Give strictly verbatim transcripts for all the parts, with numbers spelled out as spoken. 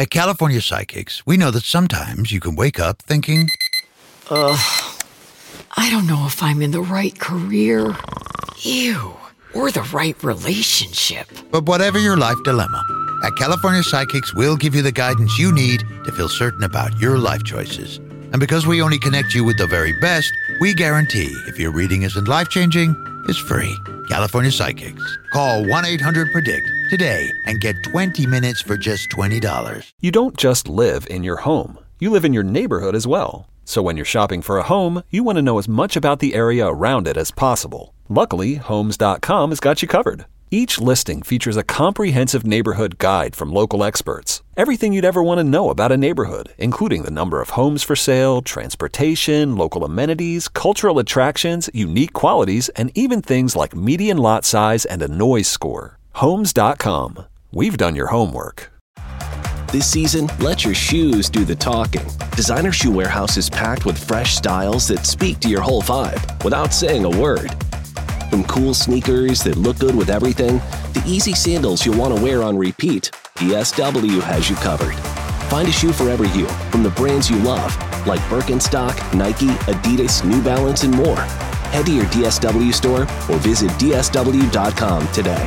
At California Psychics, we know that sometimes you can wake up thinking, Ugh, I don't know if I'm in the right career. Ew. Or the right relationship. But whatever your life dilemma, at California Psychics, we'll give you the guidance you need to feel certain about your life choices. And because we only connect you with the very best, we guarantee if your reading isn't life-changing, it's free. California Psychics. Call one eight hundred predict today and get twenty minutes for just twenty dollars. You don't just live in your home. You live in your neighborhood as well. So when you're shopping for a home, you want to know as much about the area around it as possible. Luckily, Homes dot com has got you covered. Each listing features a comprehensive neighborhood guide from local experts. Everything you'd ever want to know about a neighborhood, including the number of homes for sale, transportation, local amenities, cultural attractions, unique qualities, and even things like median lot size and a noise score. Homes dot com. We've done your homework. This season, let your shoes do the talking. Designer Shoe Warehouse is packed with fresh styles that speak to your whole vibe without saying a word. From cool sneakers that look good with everything, to easy sandals you'll want to wear on repeat, D S W has you covered. Find a shoe for every you from the brands you love, like Birkenstock, Nike, Adidas, New Balance, and more. Head to your D S W store or visit D S W dot com today.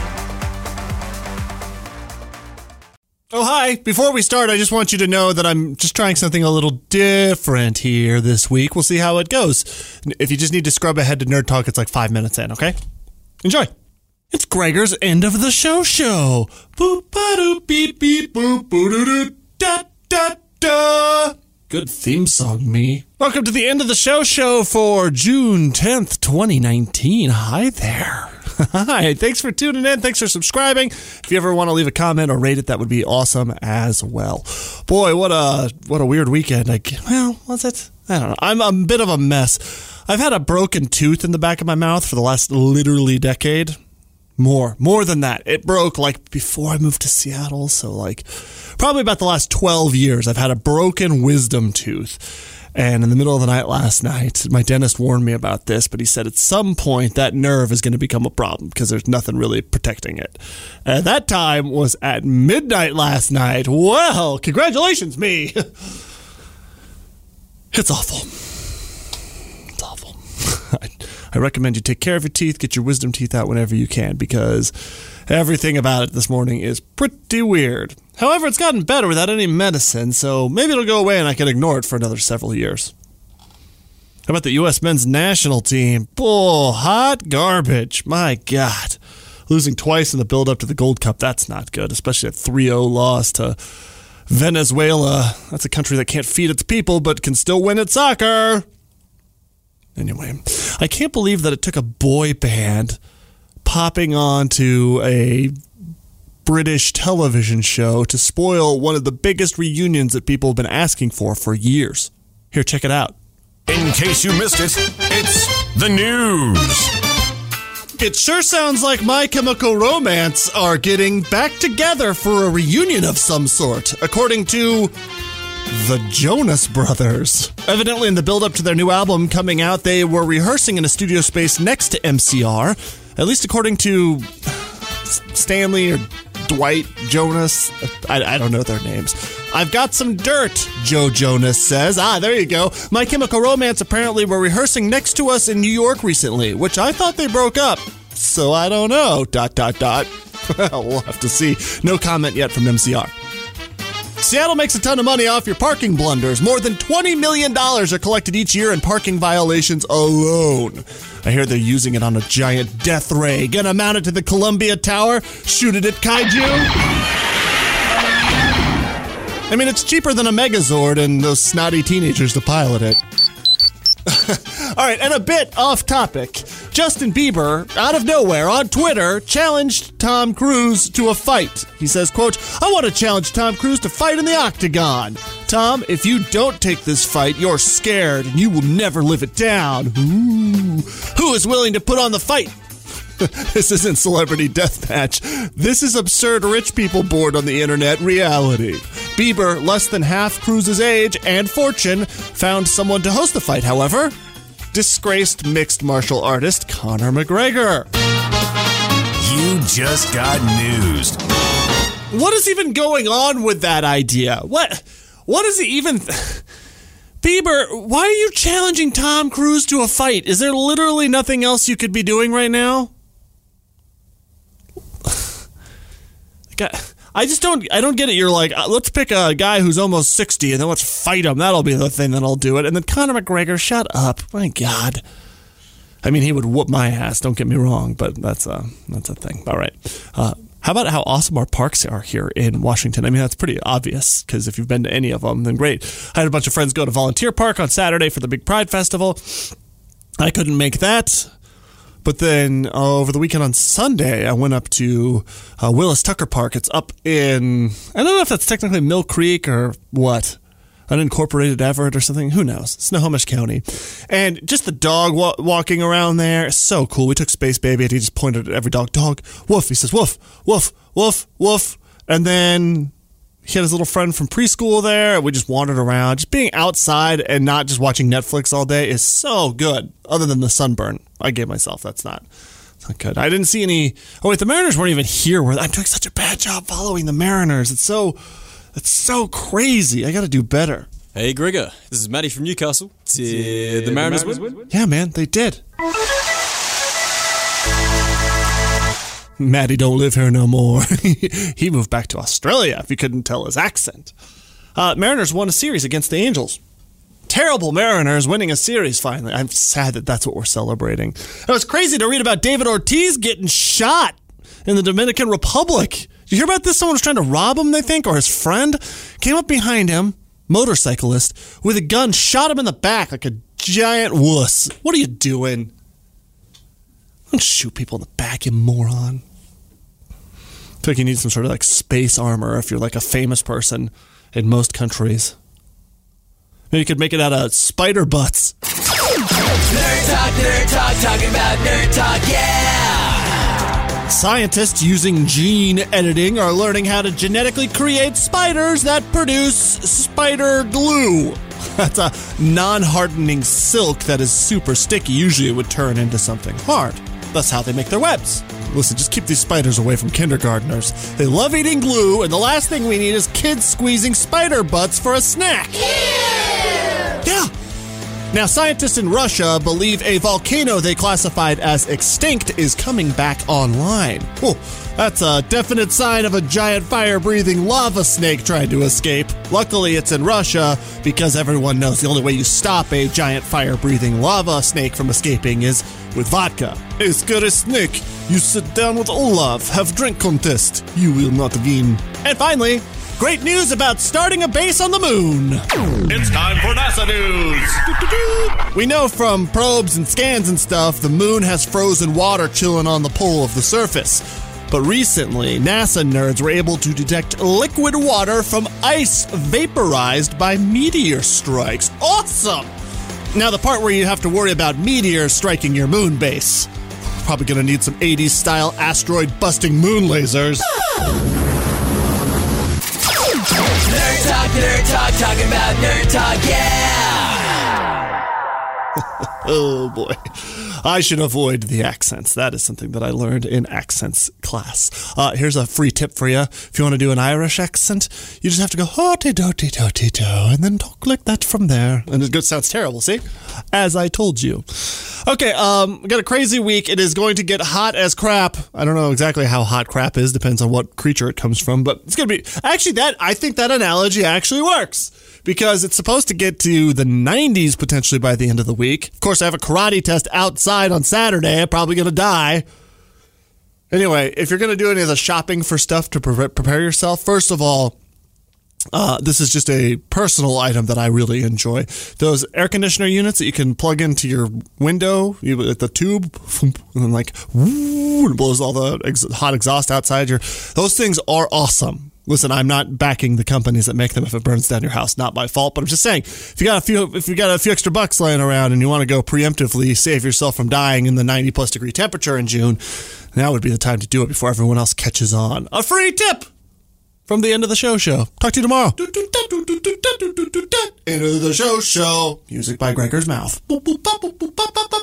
Oh, hi. Before we start, I just want you to know that I'm just trying something a little different here this week. We'll see how it goes. If you just need to scrub ahead to Nerd Talk, it's like five minutes in, okay? Enjoy. It's Gregor's End of the Show Show. Boop, ba-doop, beep, beep, boop, boo-doo-doo, da, da, da. Good theme song, me. Welcome to the End of the Show Show for June tenth, twenty nineteen. Hi there. Hi, thanks for tuning in. Thanks for subscribing. If you ever want to leave a comment or rate it, that would be awesome as well. Boy, what a what a weird weekend. Like, well, what's it? I don't know. I'm a bit of a mess. I've had a broken tooth in the back of my mouth for the last literally decade. More, more than that. It broke like before I moved to Seattle. So like probably about the last twelve years, I've had a broken wisdom tooth. And in the middle of the night last night, my dentist warned me about this, but he said at some point that nerve is going to become a problem because there's nothing really protecting it. And that time was at midnight last night. Well, congratulations, me. It's awful. It's awful. I, I recommend you take care of your teeth, get your wisdom teeth out whenever you can, because everything about it this morning is pretty weird. However, it's gotten better without any medicine, so maybe it'll go away and I can ignore it for another several years. How about the U S men's national team? Bull, hot garbage. My God. Losing twice in the build-up to the Gold Cup, that's not good, especially a three oh loss to Venezuela. That's a country that can't feed its people, but can still win at soccer. Anyway, I can't believe that it took a boy band popping onto a British television show to spoil one of the biggest reunions that people have been asking for for years. Here, check it out. In case you missed it, it's the news. It sure sounds like My Chemical Romance are getting back together for a reunion of some sort, according to the Jonas Brothers. Evidently, in the build-up to their new album coming out, they were rehearsing in a studio space next to M C R, at least according to Stanley or Dwight Jonas. I, I don't know their names. I've got some dirt, Joe Jonas says. Ah, there you go. My Chemical Romance apparently were rehearsing next to us in New York recently, which I thought they broke up. So I don't know. Dot, dot, dot. We'll have to see. No comment yet from M C R. Seattle makes a ton of money off your parking blunders. More than twenty million dollars are collected each year in parking violations alone. I hear they're using it on a giant death ray. Gonna mount it to the Columbia Tower, shoot it at Kaiju. I mean, it's cheaper than a Megazord and those snotty teenagers to pilot it. All right, and a bit off topic. Justin Bieber, out of nowhere, on Twitter, challenged Tom Cruise to a fight. He says, quote, I want to challenge Tom Cruise to fight in the octagon. Tom, if you don't take this fight, you're scared and you will never live it down. Ooh. Who is willing to put on the fight? This isn't Celebrity Deathmatch. This is absurd rich people bored on the internet reality. Bieber, less than half Cruise's age and fortune, found someone to host the fight, however. Disgraced mixed martial artist Conor McGregor. You just got newsed. What is even going on with that idea? What? What is it even... Th- Bieber, why are you challenging Tom Cruise to a fight? Is there literally nothing else you could be doing right now? I just don't, I don't get it. You're like, let's pick a guy who's almost sixty and then let's fight him. That'll be the thing that'll do it. And then Conor McGregor, shut up. My God. I mean, he would whoop my ass, don't get me wrong, but that's a, that's a thing. All right. Uh, how about how awesome our parks are here in Washington? I mean, that's pretty obvious, because if you've been to any of them, then great. I had a bunch of friends go to Volunteer Park on Saturday for the big Pride Festival. I couldn't make that. But then uh, over the weekend on Sunday, I went up to uh, Willis Tucker Park. It's up in, I don't know if that's technically Mill Creek or what, unincorporated Everett or something. Who knows? Snohomish County. And just the dog wa- walking around there is so cool. We took Space Baby and he just pointed at every dog. Dog, woof. He says, woof, woof, woof, woof. And then he had his little friend from preschool there. We just wandered around. Just being outside and not just watching Netflix all day is so good, other than the sunburn I gave myself. That's not, that's not good. I didn't see any... Oh, wait, the Mariners weren't even here. I'm doing such a bad job following the Mariners. It's so... It's so crazy. I got to do better. Hey, Gregor. This is Matty from Newcastle. Did the Mariners win? Yeah, man, they did. Matty don't live here no more. He moved back to Australia, if you couldn't tell his accent. Uh, Mariners won a series against the Angels. Terrible Mariners winning a series finally. I'm sad that that's what we're celebrating. It was crazy to read about David Ortiz getting shot in the Dominican Republic. Did you hear about this? Someone was trying to rob him, they think, or his friend came up behind him, motorcyclist, with a gun, shot him in the back like a giant wuss. What are you doing? Don't shoot people in the back, you moron. I feel like you need some sort of like space armor if you're like a famous person in most countries. Maybe you could make it out of spider butts. Nerd Talk, Nerd Talk, talking about Nerd Talk, yeah! Scientists using gene editing are learning how to genetically create spiders that produce spider glue. That's a non-hardening silk that is super sticky. Usually it would turn into something hard. That's how they make their webs. Listen, just keep these spiders away from kindergartners. They love eating glue, and the last thing we need is kids squeezing spider butts for a snack. Ew! Yeah. Now, scientists in Russia believe a volcano they classified as extinct is coming back online. Oh, that's a definite sign of a giant fire-breathing lava snake trying to escape. Luckily, it's in Russia because everyone knows the only way you stop a giant fire-breathing lava snake from escaping is with vodka. Hey, scary snake, you sit down with Olaf, have drink contest. You will not win. And finally, great news about starting a base on the moon. It's time for NASA news. We know from probes and scans and stuff, the moon has frozen water chilling on the pole of the surface. But recently, NASA nerds were able to detect liquid water from ice vaporized by meteor strikes. Awesome! Now, the part where you have to worry about meteors striking your moon base. Probably gonna need some eighties style asteroid busting moon lasers. Nerd Talk, Nerd Talk, talking about Nerd Talk, yeah! Oh boy. I should avoid the accents. That is something that I learned in accents class. Uh, here's a free tip for you. If you want to do an Irish accent, you just have to go ho-te-do-te-do-te-do, and then talk like that from there. And it sounds terrible, see? As I told you. Okay, um, we got a crazy week. It is going to get hot as crap. I don't know exactly how hot crap is. Depends on what creature it comes from. But it's going to be... Actually, that I think that analogy actually works. Because it's supposed to get to the nineties potentially by the end of the week. Of course, I have a karate test outside on Saturday. I'm probably going to die. Anyway, if you're going to do any of the shopping for stuff to pre- prepare yourself, first of all, uh, this is just a personal item that I really enjoy. Those air conditioner units that you can plug into your window, you, at the tube, and then like, woo, it blows all the ex- hot exhaust outside your... Those things are awesome. Listen, I'm not backing the companies that make them if it burns down your house. Not my fault, but I'm just saying, if you got a few, if you got a few extra bucks laying around and you want to go preemptively save yourself from dying in the ninety plus degree temperature in June, now would be the time to do it before everyone else catches on. A free tip from the end of the show show. Talk to you tomorrow. End of the show show. Music by Gregor's Mouth.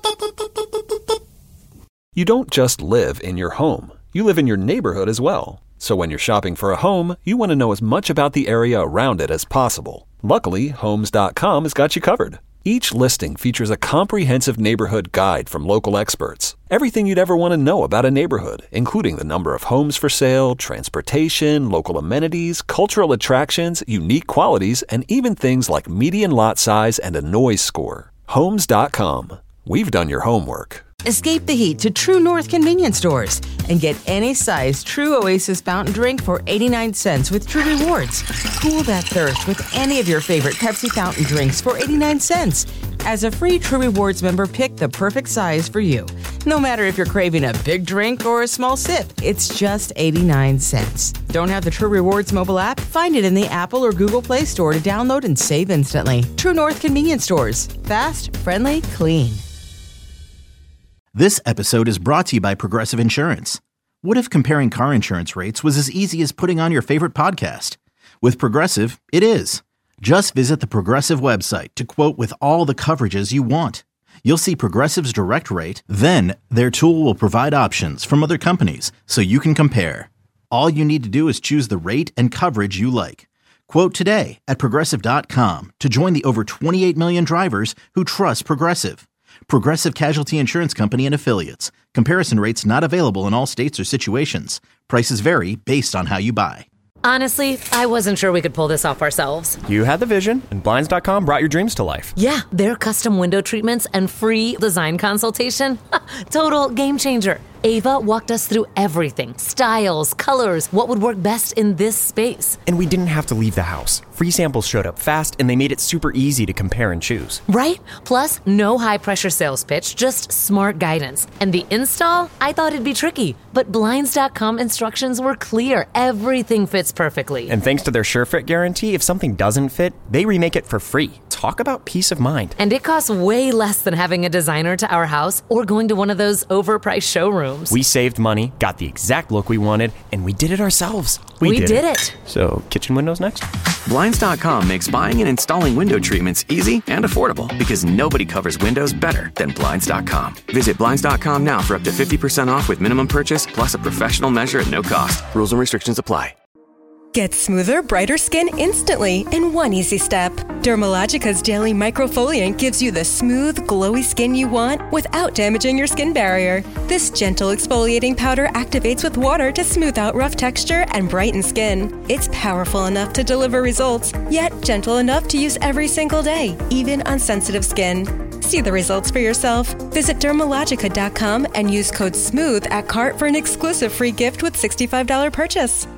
You don't just live in your home. You live in your neighborhood as well. So when you're shopping for a home, you want to know as much about the area around it as possible. Luckily, Homes dot com has got you covered. Each listing features a comprehensive neighborhood guide from local experts. Everything you'd ever want to know about a neighborhood, including the number of homes for sale, transportation, local amenities, cultural attractions, unique qualities, and even things like median lot size and a noise score. Homes dot com. We've done your homework. Escape the heat to True North convenience stores and get any size True Oasis fountain drink for eighty-nine cents with True Rewards. Cool that thirst with any of your favorite Pepsi fountain drinks for eighty-nine cents. As a free True Rewards member, pick the perfect size for you. No matter if you're craving a big drink or a small sip, it's just eighty-nine cents. Don't have the True Rewards mobile app? Find it in the Apple or Google Play Store to download and save instantly. True North convenience stores. Fast, friendly, clean. This episode is brought to you by Progressive Insurance. What if comparing car insurance rates was as easy as putting on your favorite podcast? With Progressive, it is. Just visit the Progressive website to quote with all the coverages you want. You'll see Progressive's direct rate, then their tool will provide options from other companies so you can compare. All you need to do is choose the rate and coverage you like. Quote today at Progressive dot com to join the over twenty-eight million drivers who trust Progressive. Progressive Casualty Insurance Company and Affiliates. Comparison rates not available in all states or situations. Prices vary based on how you buy. Honestly, I wasn't sure we could pull this off ourselves. You had the vision, and Blinds dot com brought your dreams to life. Yeah, their custom window treatments and free design consultation. Total game changer. Ava walked us through everything. Styles, colors, what would work best in this space. And we didn't have to leave the house. Free samples showed up fast, and they made it super easy to compare and choose. Right? Plus, no high-pressure sales pitch, just smart guidance. And the install? I thought it'd be tricky, but Blinds dot com instructions were clear. Everything fits perfectly. And thanks to their SureFit guarantee, if something doesn't fit, they remake it for free. Talk about peace of mind. And it costs way less than having a designer to our house or going to one of those overpriced showrooms. We saved money, got the exact look we wanted, and we did it ourselves. We, we did, did it. it. So, kitchen windows next? Blinds dot com makes buying and installing window treatments easy and affordable because nobody covers windows better than Blinds dot com. Visit Blinds dot com now for up to fifty percent off with minimum purchase plus a professional measure at no cost. Rules and restrictions apply. Get smoother, brighter skin instantly in one easy step. Dermalogica's Daily Microfoliant gives you the smooth, glowy skin you want without damaging your skin barrier. This gentle exfoliating powder activates with water to smooth out rough texture and brighten skin. It's powerful enough to deliver results, yet gentle enough to use every single day, even on sensitive skin. See the results for yourself. Visit Dermalogica dot com and use code SMOOTH at cart for an exclusive free gift with sixty-five dollars purchase.